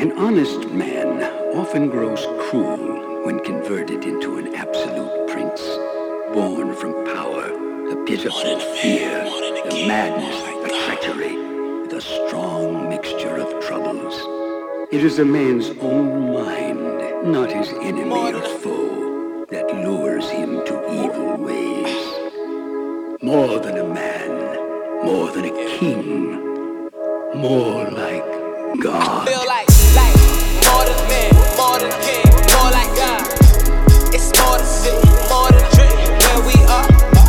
An honest man often grows cruel when converted into an absolute prince, born from power, the pitiful fear, the madness, the treachery, the strong mixture of troubles. It is a man's own mind, not his enemy or foe, that lures him to evil ways. More than a man, more than a king, more like God. Feel like more than a man, more than a king, more like God. It's more than sin, more than a dream, where we are.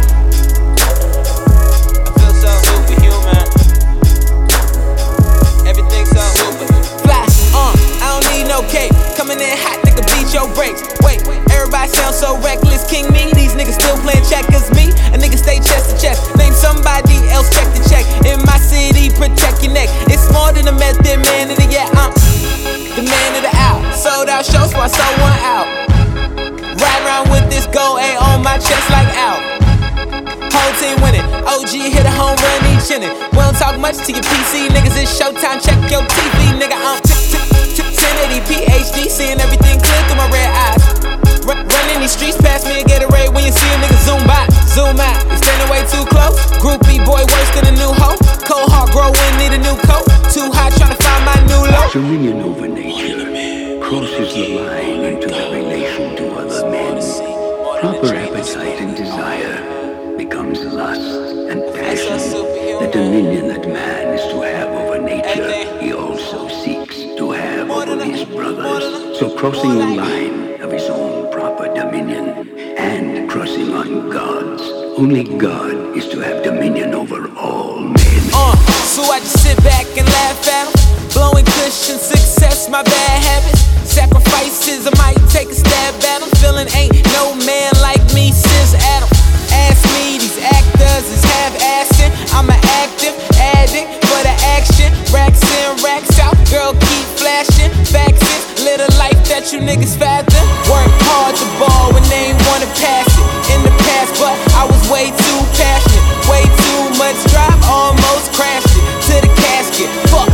I feel so superhuman. Everything's so super. Fly, I don't need no cape. Coming in hot, nigga, beat your brakes. Wait, everybody sounds so reckless. King me, these niggas still playing checkers. Me, a nigga stay chest to chest. Name somebody else, check the check. In my city, protect your neck. It's more than a method man of the year. The man of the hour. Sold out shows before I sold one out. Ride around with this gold A on my chest like out. Whole team winning. OG hit a home run each inning. We don't talk much to your PC niggas. It's showtime. Check your TV, nigga. I'm 1080 PhD, seeing everything clear through my red eyes. Running these streets past me and get a raid when you see a nigga zoom by, zoom out. You standing way too close. Groupie boy worse than a new hoe. Cold heart grow in, need a new coat. Too hot trying to find my new low. Dominion over nature crosses the line into the relation to other men. Proper appetite and desire becomes lust and passion. The dominion that man is to have over nature, he also seeks to have over his brothers. So crossing the line of his own proper dominion and crossing on God's. Only God is to have dominion over all men. So I just sit back and laugh at him. Blowing cushion, success, my bad habits. Sacrifices, I might take a stab at him. Feeling ain't no man like me since Adam. Ask me, these actors is half-assing. I'm an active addict for the action. Racks in, racks out, girl keep flashing. Vaccines, little life that you niggas fathom. Work hard to ball when they ain't wanna pass it. In the past, but I was way too passionate. Way too much drive, almost crashed it to the casket. Fuck